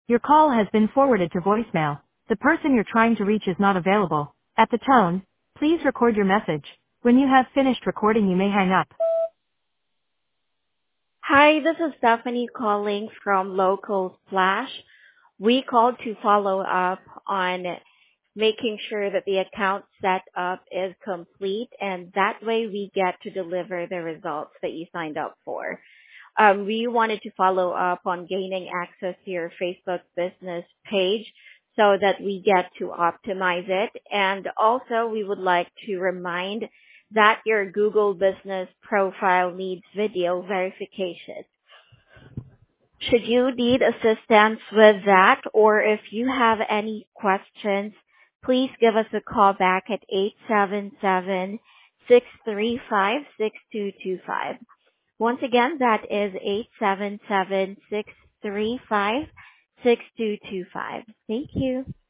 Your call has been forwarded to voicemail. The person you're trying to reach is not available. At the tone, please record your message. When you have finished recording, you may hang up. Hi, this is Stephanie calling from Local Splash. We called to follow up on making sure that the account setup is complete, and that way we get to deliver the results that you signed up for. We wanted to follow up on gaining access to your Facebook business page so that we get to optimize it. And also, we would like to remind that your Google business profile needs video verification. Should you need assistance with that, or if you have any questions, please give us a call back at 877-635-6225. Once again, that is 877-635-6225. Thank you.